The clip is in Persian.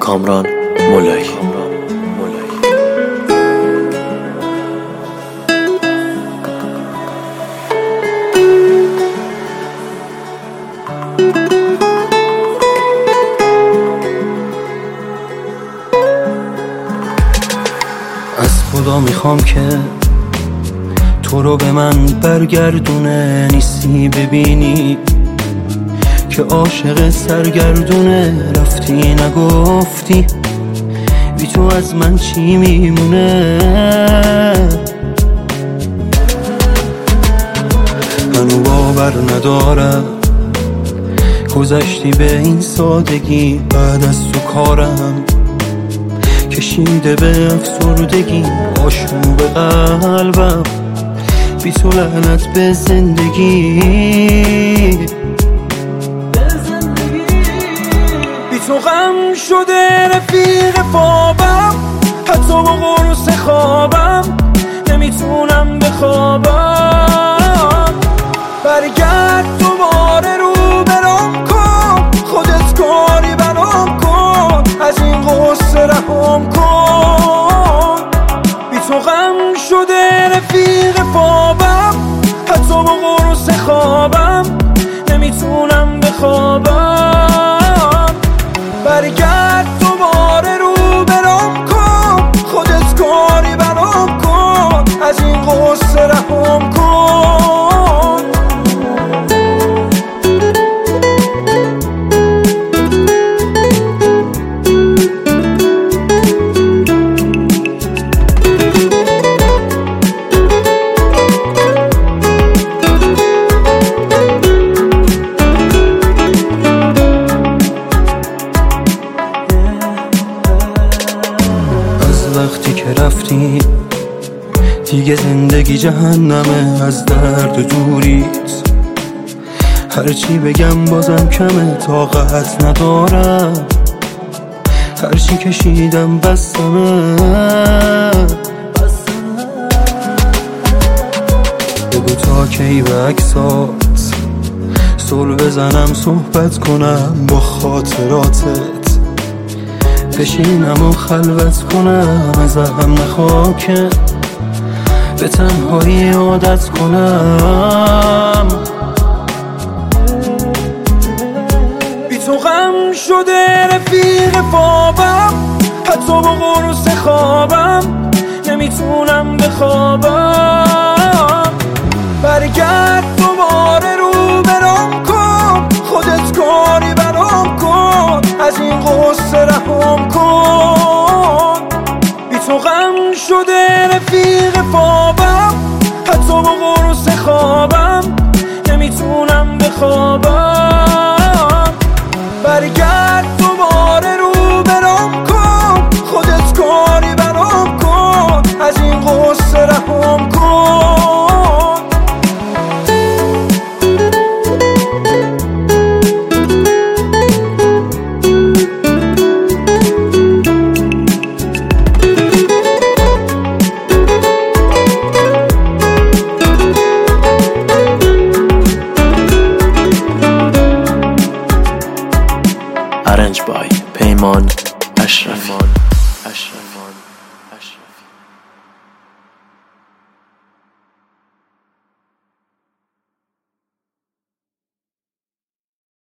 کامران مولایی. از خدا میخوام که تو رو به من برگردونه، نیستی ببینی که عاشق سرگردونه. رفتی نگفتی بی تو از من چی میمونه. هنو باور ندارم گذشتی به این سادگی، بعد از تو کارم کشیده به افسردگی. آشوب قلبم بی تو، لعنت به زندگی. بی تو غم شده رفیق خوابم، حتی با قرص خوابم نمیتونم بخوابم. برگرد دوباره رو برام کن، خودت کاری برام کن، از این غصه رهام کن. بی تو غم شده رفیق خوابم، حتی با قرص خوابم نمیتونم بخوابم. برگرد دوباره رو برام کن، خودت کاری برام کن، از این غصه رهام کن. وقتی که رفتی دیگه زندگی جهنمه، از درد دوریت هرچی بگم بازم کمه. طاقت ندارم هرچی کشیدم بسمه. بگو تا کی به عکسات صلح بزنم، صحبت کنم با خاطراتت، بشینم و خلوت کنم. ازم نخواه که به تنهایی عادت کنم. بی تو غم شده رفیق خوابم، حتی با قرص خوابم نمیتونم بخوابم. برگرد دوباره رو برام کن، خودت کاری برام کن، از این غصه رهام کن. بی تو غم شده رفیق خوابم، حتی با قرص خوابم نمیتونم بخوابم. برگرد دوباره رو برام کن، خودت کاری برام کن، از این غصه رهام کن. Arranged by پیمان اشرفی.